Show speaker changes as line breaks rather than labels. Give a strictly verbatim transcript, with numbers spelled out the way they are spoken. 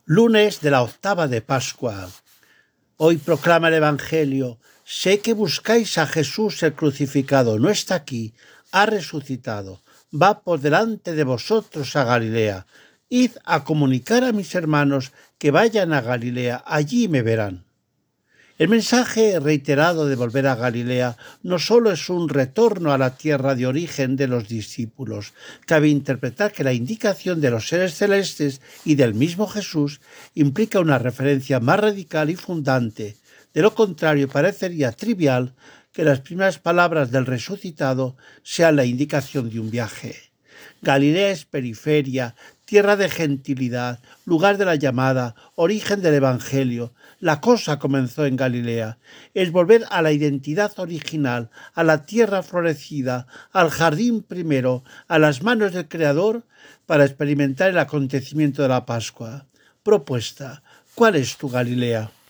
Lunes de la octava de Pascua. Hoy proclama el Evangelio: sé que buscáis a Jesús el crucificado, no está aquí, ha resucitado, va por delante de vosotros a Galilea. Id a comunicar a mis hermanos que vayan a Galilea, allí me verán. El mensaje reiterado de volver a Galilea no solo es un retorno a la tierra de origen de los discípulos. Cabe interpretar que la indicación de los seres celestes y del mismo Jesús implica una referencia más radical y fundante. De lo contrario, parecería trivial que las primeras palabras del resucitado sean la indicación de un viaje. Galilea es periferia, tierra de gentilidad, lugar de la llamada, origen del Evangelio. La cosa comenzó en Galilea. Es volver a la identidad original, a la tierra florecida, al jardín primero, a las manos del Creador, para experimentar el acontecimiento de la Pascua. Propuesta: ¿cuál es tu Galilea?